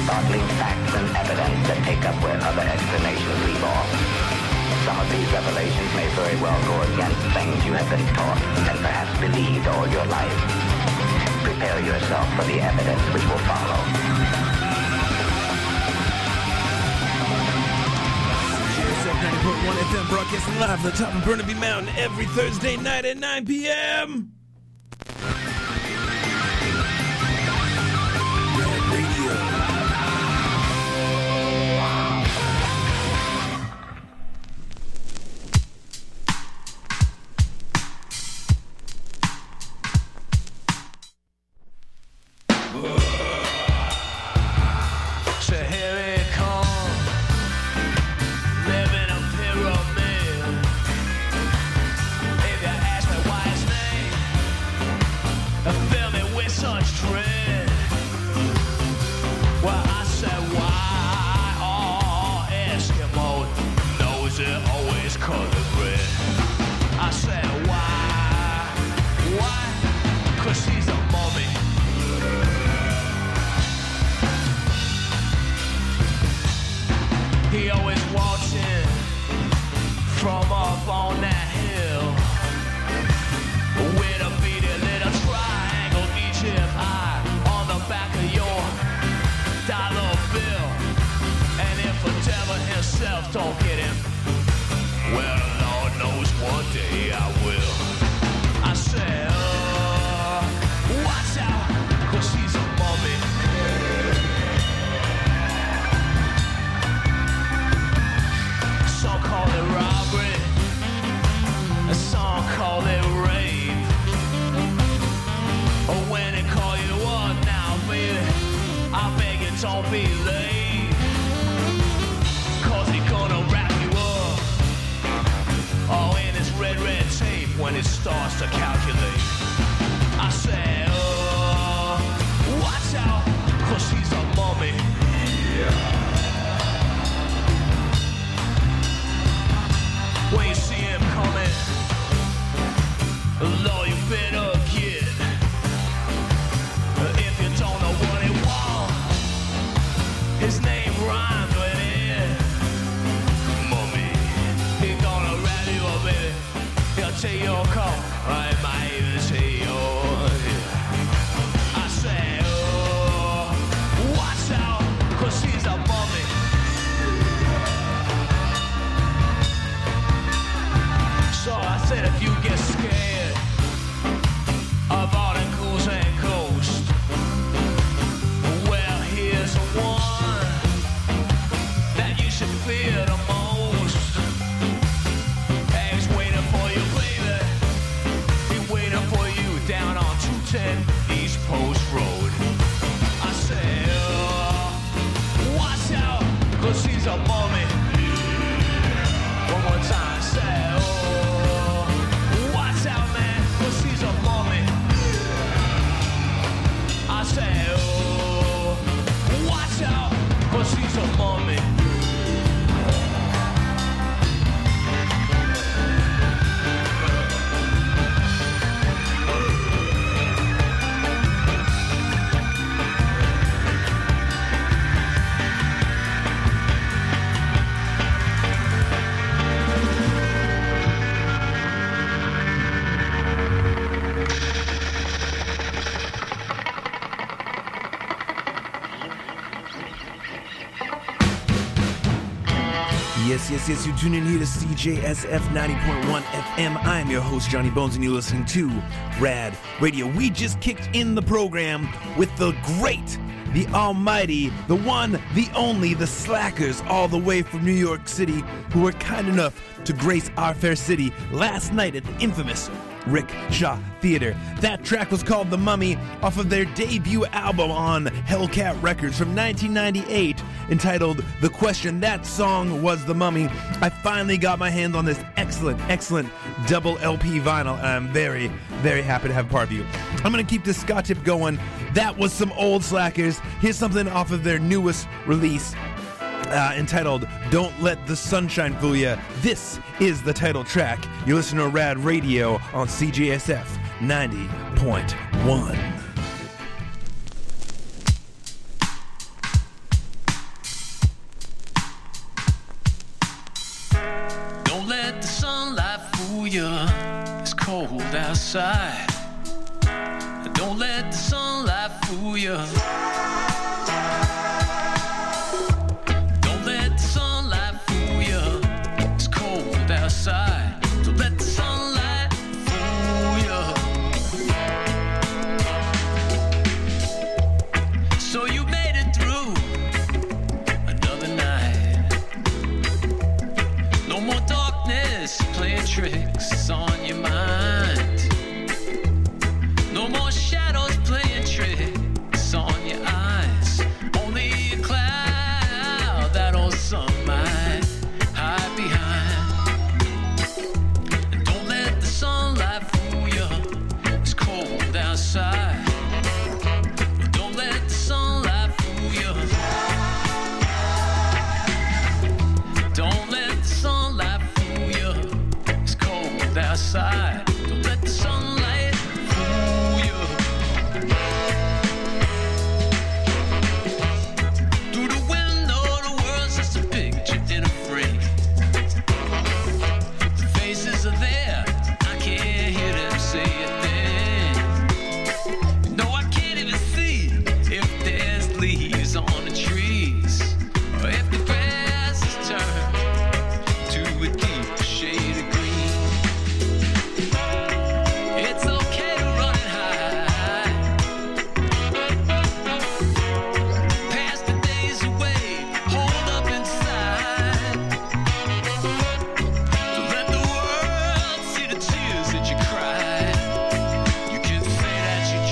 startling facts and evidence that pick up where other explanations leave off. Some of these revelations may very well go against things you have been taught and perhaps believed all your life. Prepare yourself for the evidence which will follow. CJSF 90.1 FM broadcasting live from the top of Burnaby Mountain every Thursday night at 9 p.m. Red Radio. Don't get him. Well, Lord knows one day I will. I said, watch out, 'cause she's a mummy. Some call it robbery, and some call it rape. Or when they call you up now, baby, I beg you don't be late. Red tape when it starts to calculate. I said, watch out, 'cause she's a mummy. When you see him coming, Lord, you better get. If you don't know what he wants, his name rhymes with it. Mummy, he gonna rap you up, baby. He'll take your call, I might even say yours. I say, watch out, 'cause she's a mummy. So I said if you get scared of all the ghouls and ghosts, well, here's one that you should fear the most. Eggs waiting for you, baby. He waiting for you down on 210 East Post Road. I said, watch out, 'cause she's a mummy. One more time, I said, watch out, man, 'cause she's a mummy. I said, watch out, 'cause she's a mummy. Yes, you tune in here to CJSF 90.1 FM. I'm your host, Johnny Bones, and you're listening to Rad Radio. We just kicked in the program with the great, the almighty, the one, the only, the Slackers, all the way from New York City, who were kind enough to grace our fair city last night at the infamous Rick Shaw Theater. That track was called The Mummy, off of their debut album on Hellcat Records from 1998, entitled The Question. That song was The Mummy. I finally got my hands on this excellent double LP vinyl, and I'm very, very happy to have part of you. I'm going to keep this ska tip going. That was some old Slackers. Here's something off of their newest release, entitled Don't Let the Sunshine Fool Ya. This is the title track. You listen to Rad Radio on CJSF 90.1. you. It's cold outside. Don't let the sunlight fool you. Don't let the sunlight fool you. It's cold outside. Don't let the sunlight fool you. So you made it through another night. No more darkness playing tricks on your mind. No more shadows playing tricks on your eyes. Only a cloud that old sun might hide behind. And don't let the sunlight fool you. It's cold outside. Don't let the sunlight fool you. Don't let the sunlight fool you. It's cold outside. Don't let the sunlight fool you. Through the window, the world's just a picture in a frame. The faces are there, I can't hear them say a thing. No, I can't even see if there's leaves on the trees, or if the grass is turned to a deep shade of green. It's okay to run and hide. Pass the days away, hold up inside. Don't let the world see the tears that you cried. You can say that you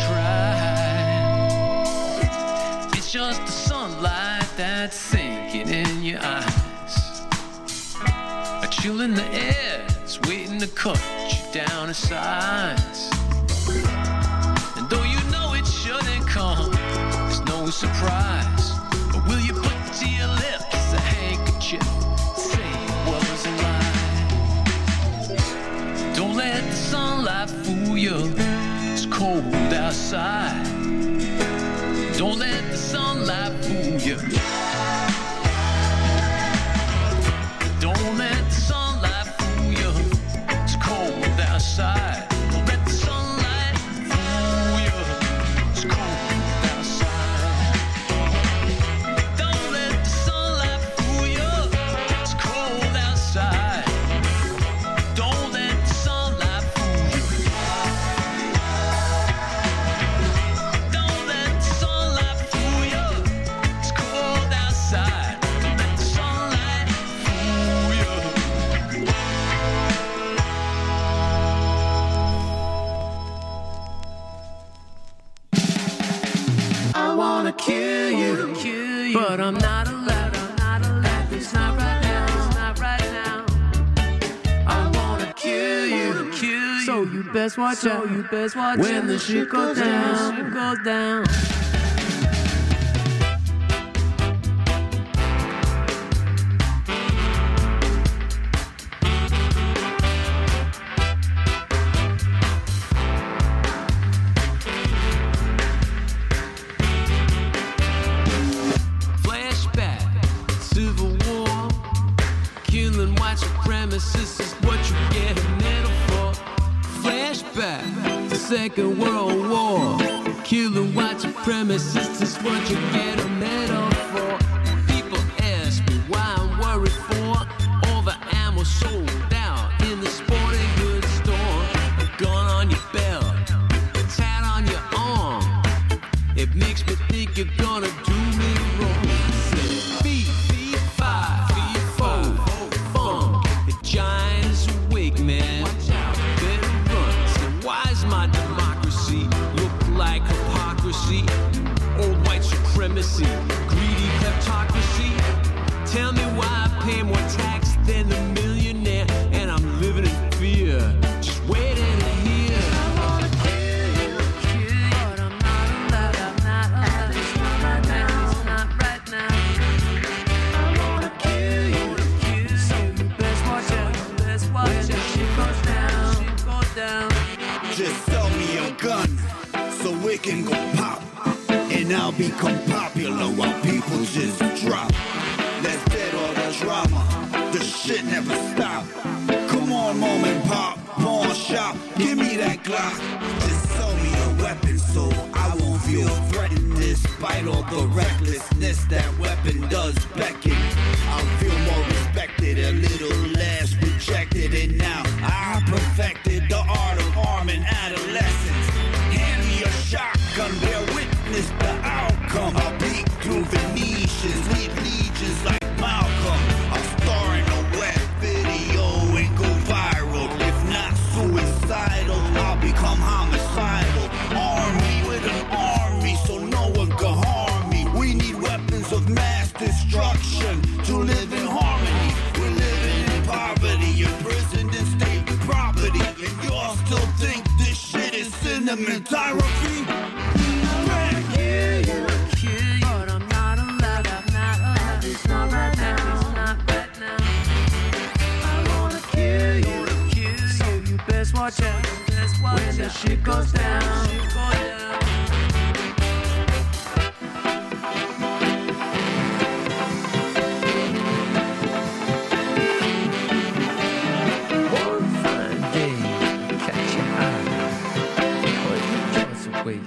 tried. It's just the sunlight that's sinking in your eyes. A chill in the air is waiting to cut you down in size. And though you know it shouldn't come, it's no surprise. But will you put to your lips a handkerchief? Say it was a lie. Don't let the sunlight fool you. It's cold outside. Don't let the sunlight fool you. Don't let the sunlight fool you. It's cold outside. Don't let the sunlight fool you. It's cold outside. Don't let the sunlight fool you. It's cold outside. Don't let the sunlight fool you. Don't let the sunlight fool you. It's cold outside. Don't let the sunlight fool you. I wanna kill you, but I'm not allowed. At least not right now. I wanna kill you, so you best watch out. When the shit goes down. Flashback, Civil War, killing white supremacists is what you get a medal for. Flashback to Second World War, killing white supremacists is what you get a medal for. People ask me why I'm worried for all the ammo sold out in the sporting goods store. A gun on your belt, a tat on your arm. It makes me think you're gonna do me wrong. Feet, 5, 4, funk. The giant is awake, man. Better run. So why is my democracy look like hypocrisy? Old white supremacy, greedy kleptocracy. Tell me why I pay more tax than the millionaire, and I'm living in fear, just waiting to hear. I wanna kill you, but I'm not allowed. At least not right now. I wanna kill you, so you best watch out. When the shit goes down. Just sell me a gun so it can go pop, and I'll become popular while people just drop. Let's dead all the drama. The shit never stop. Come on, mom and pop. chop. Give me that Glock. Just sell me a weapon so I won't feel threatened. Despite all the recklessness that weapon does beckon, I'll feel more respected, a little less rejected. And now I perfected the art of arming adolescents. Hand me a shotgun, bear witness the outcome. I'll peek through Venetians, lead legions like Malcolm. I'll star in a wet video and go viral. If not suicidal, I'll become homicidal. Arm me with an army so no one can harm me. We need weapons of mass destruction to live in harmony. We're living in poverty, imprisoned in state property, and y'all still think this shit is cinematography? But I'm not allowed, at least not right now, I wanna kill you, so you best watch out when the shit goes down. One fine day, catch your eye, put your choice away.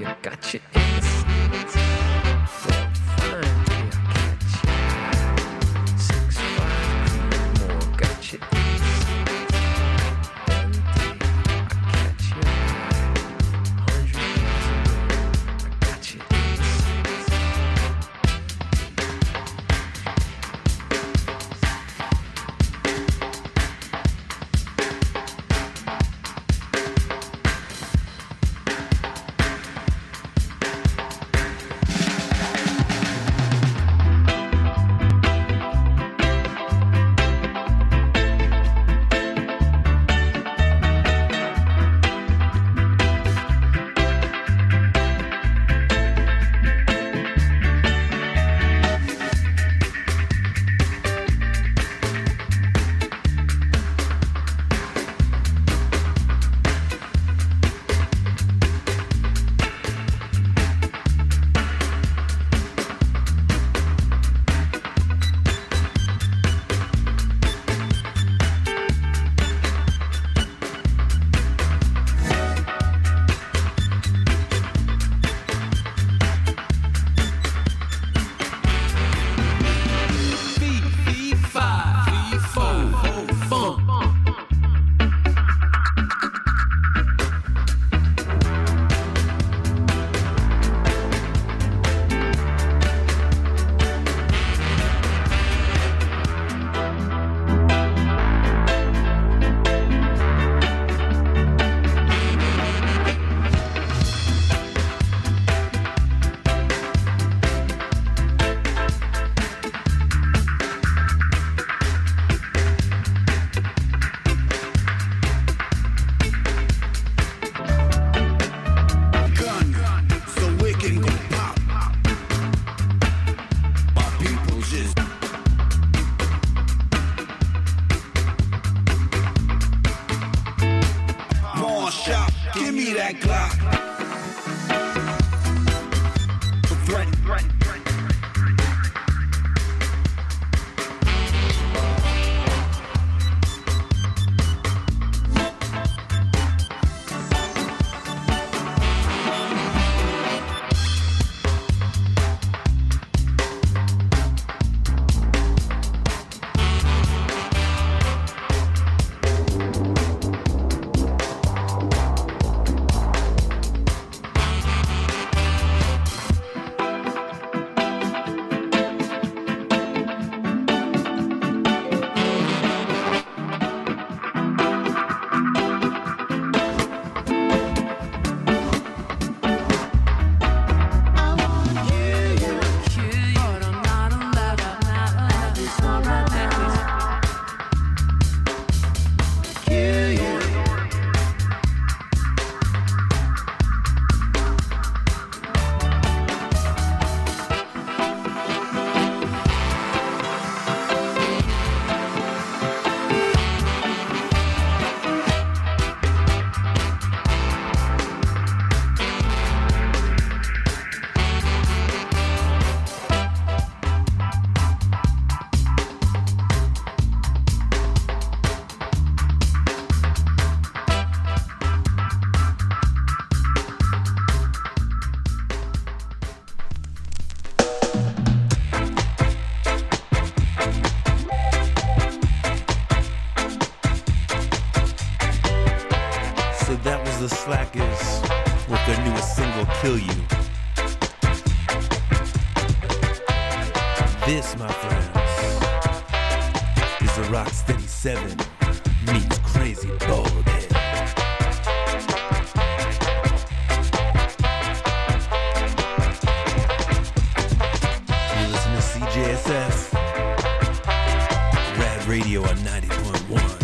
kill you. This, my friends, is the Rocksteady 7 meets Crazy Baldhead. You listen to CJSF, Rad Radio on 90.1.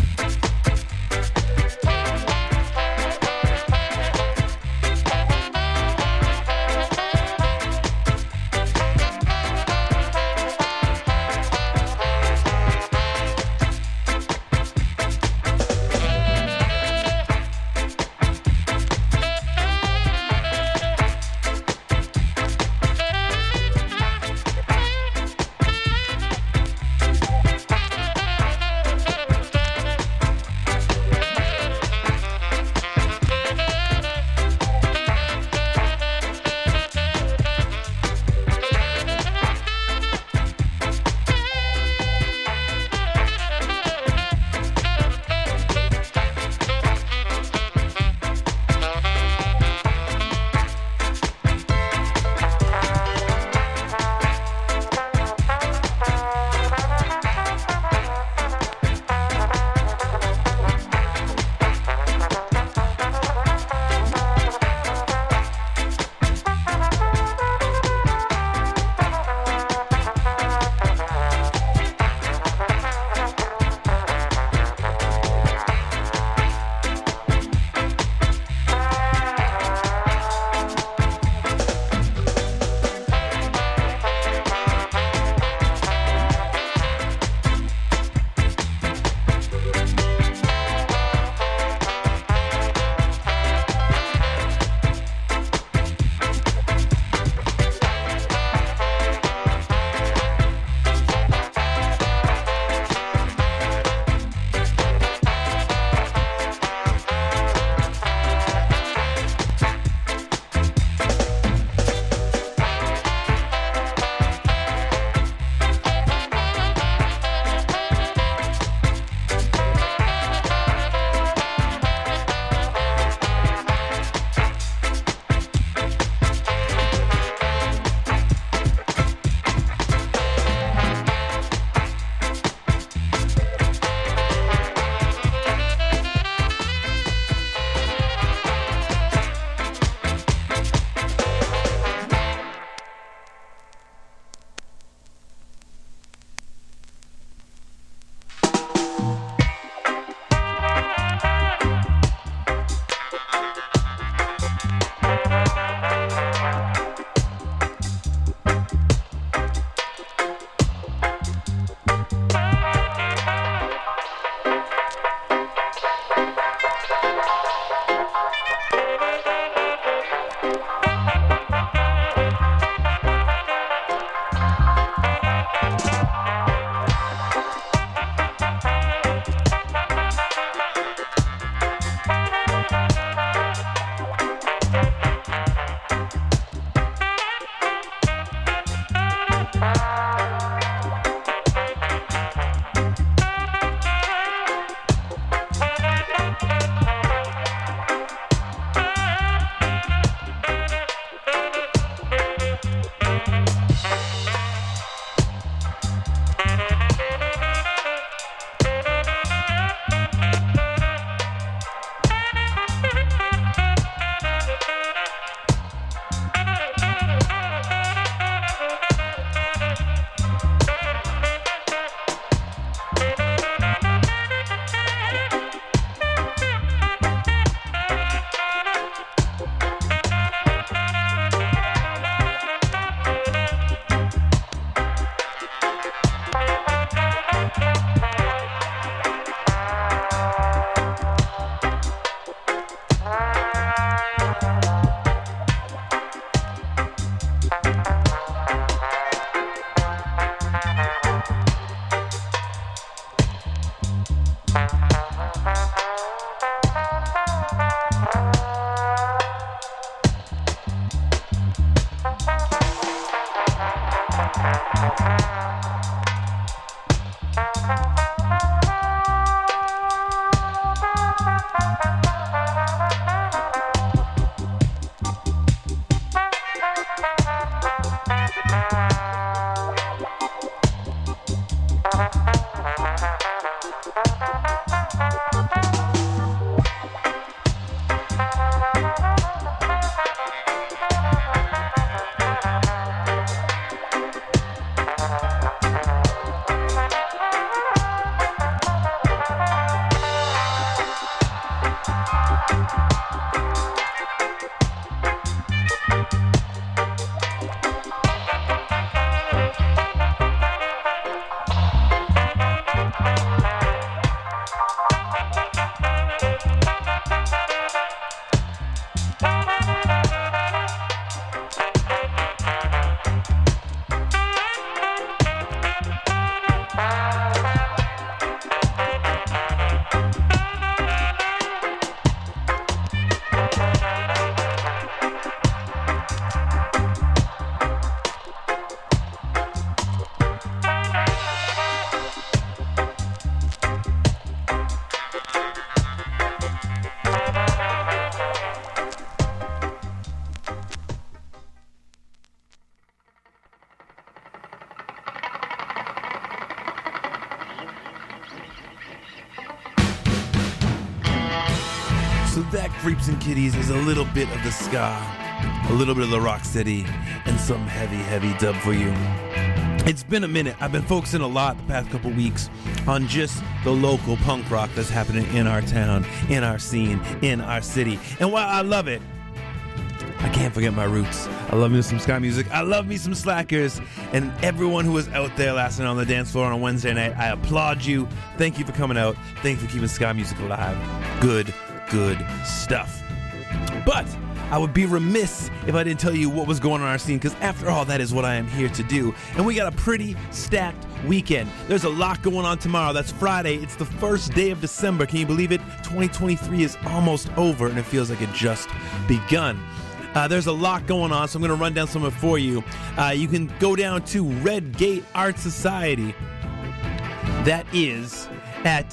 So that Creeps and Kitties is a little bit of the ska, a little bit of the rocksteady, and some heavy, heavy dub for you. It's been a minute. I've been focusing a lot the past couple weeks on just the local punk rock that's happening in our town, in our scene, in our city. And while I love it, I can't forget my roots. I love me some ska music. I love me some Slackers. And everyone who was out there last night on the dance floor on a Wednesday night, I applaud you. Thank you for coming out. Thank you for keeping ska music alive. Good stuff. But I would be remiss if I didn't tell you what was going on in our scene, because after all, that is what I am here to do. And we got a pretty stacked weekend. There's a lot going on tomorrow. That's Friday. It's the first day of December. Can you believe it? 2023 is almost over, and it feels like it just begun. There's a lot going on, so I'm going to run down some of it for you. You can go down to Red Gate Art Society. That is at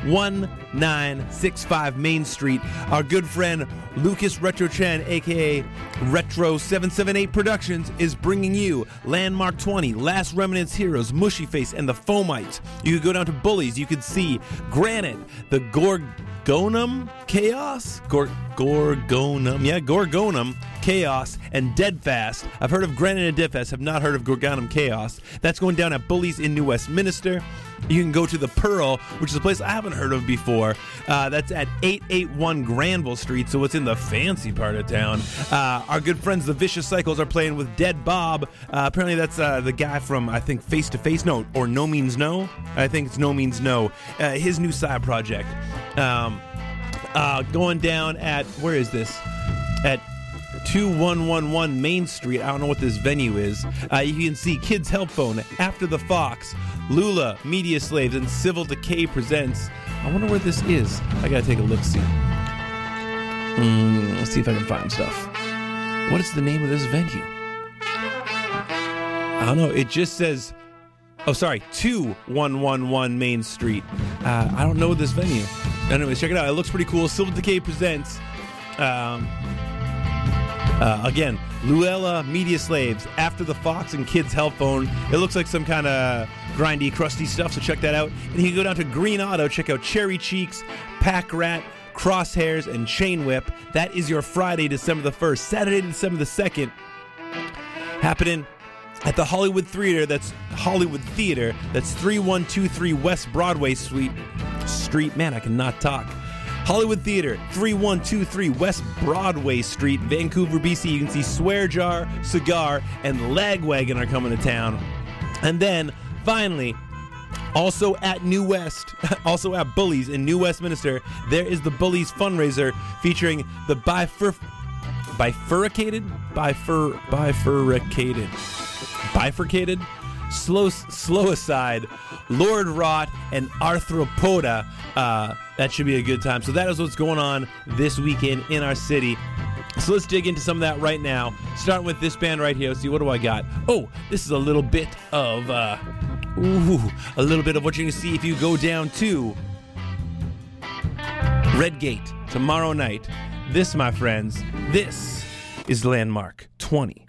1965 Main Street. Our good friend Lucas Retro Chen, aka Retro 778 Productions, is bringing you Landmark 20, Last Remnants Heroes, Mushy Face, and the Fomites. You could go down to Bullies. You could see Granite, the Gorgonum Chaos? Gorgonum Chaos, and Deadfast. I've heard of Granite and Deadfast, have not heard of Gorgonum Chaos. That's going down at Bullies in New Westminster. You can go to the Pearl, which is a place I haven't heard of before. That's at 881 Granville Street, so it's in the fancy part of town. Our good friends, the Vicious Cycles, are playing with Dead Bob. Apparently that's the guy from, I think, Face to Face, No Means No. I think it's No Means No. His new side project. Going down at, where is this? At 2111 Main Street. I don't know what this venue is. You can see Kids Help Phone, After the Fox, Lula, Media Slaves, and Civil Decay presents. I wonder where this is. I gotta take a look-see. Let's see if I can find stuff. What is the name of this venue? I don't know. It just says, 2111 Main Street. I don't know this venue. Anyways, check it out. It looks pretty cool. Civil Decay presents, again, Luella, Media Slaves, After the Fox, and Kids Help Phone. It looks like some kind of grindy, crusty stuff, so check that out. And you can go down to Green Auto, check out Cherry Cheeks, Pack Rat, Crosshairs, and Chain Whip. That is your Friday, December the 1st. Saturday, December the 2nd, happening at the Hollywood Theater. That's 3123 West Broadway Street. Man, I cannot talk. Hollywood Theater, 3123 West Broadway Street, Vancouver, BC. You can see Swear Jar, Cigar, and Lagwagon are coming to town. And then, finally, also at New West, also at Bullies in New Westminster, there is the Bullies fundraiser featuring the bifurcated Slowicide, Lord Rot, and Arthropoda. That should be a good time. So that is what's going on this weekend in our city. So let's dig into some of that right now. Starting with this band right here. Let's see, what do I got? Oh, this is a little bit of what you're going to see if you go down to Redgate tomorrow night. This, my friends, this is Landmark 20.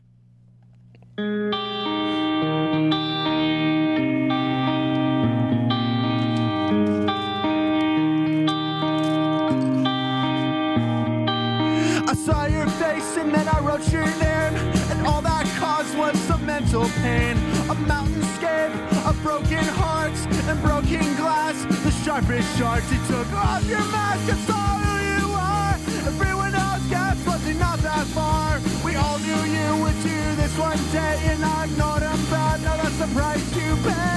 I saw your face and then I wrote your name, and all that caused was some mental pain. A mountainscape of broken hearts and broken glass. The sharpest shards you took off your mask and saw who you are. Everyone else guessed wasn't not that far. We all knew you would do this one day, and I ignored them bad. Now that's the price you pay.